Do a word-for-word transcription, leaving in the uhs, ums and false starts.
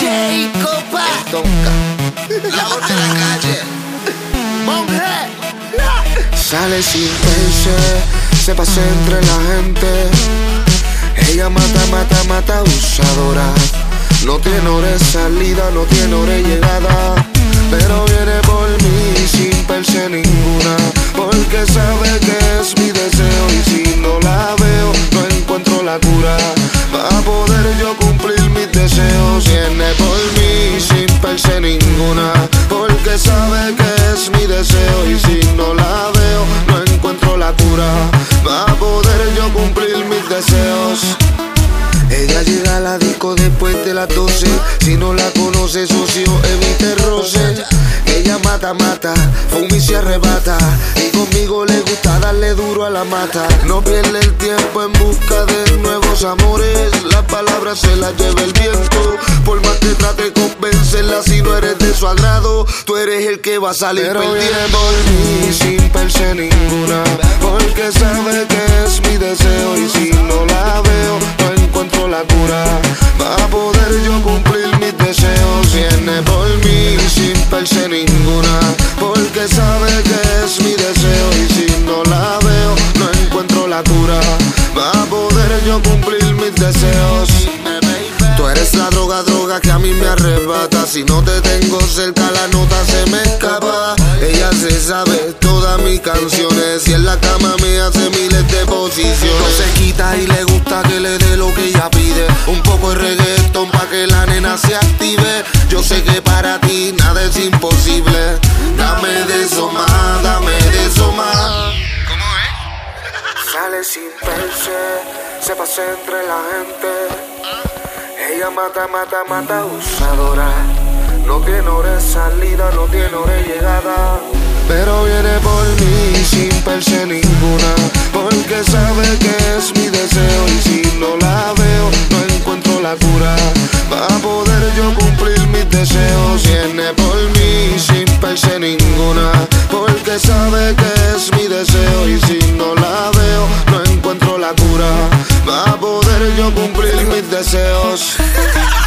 J Copa, el Tonka, la voz de la calle, Monje. Sale sin verse, se pasa entre la gente. Ella mata, mata, mata, abusadora. No tiene hora de salida, no tiene hora de llegada, pero viene por mí sin verse ninguna, porque sabe que es mi deseo. Y si no la veo, no encuentro la cura para poder yo cumplir mis deseos. Viene por mí sin verse ninguna, porque sabe que es mi deseo. Y si no la veo, no encuentro la cura para poder yo cumplir mis deseos. Ella llega a la disco después de las doce. Si no la conoce, socio, evite roce. Ella mata, mata, fuma y se arrebata, y conmigo le gusta darle duro a la mata. No pierde el tiempo en busca de nuevos amores. Las palabras se las lleva el viento. Por más que trate de convencerla, si no eres de su agrado, tú eres el que va a salir pero perdiendo. viene por mí sin verse ninguna, porque sabe que es mi deseo. Y si no la veo, no encuentro la cura para poder yo cumplir mis deseos. Viene por mí sin verse ninguna, porque sabe que es mi deseo. Y si no la veo, no encuentro la cura para poder yo cumplir mis deseos. Tú eres la droga, droga que a mí me arrebata. Si no te tengo cerca, la nota se me escapa. Ella se sabe todas mis canciones y en la cama me hace miles de posiciones. No se quita y le gusta que le dé lo que ella pide. Un poco de reggaetón pa' que la nena se active. Yo sé que para ti nada es imposible. Dame de eso más, dame de eso más. ¿cómo es? Sale sin verse, se pasa entre la gente. Ella mata, mata, mata, abusadora. No tiene hora de salida, no tiene hora de llegada, pero viene por mí sin verse ninguna, porque sabe que es mi deseo. Y si no la veo, no encuentro la cura para poder yo cumplir mis deseos. Viene por mí sin verse ninguna, porque sabe que es mi deseo. Y si no la veo, no encuentro la cura para poder yo cumplir mis deseos.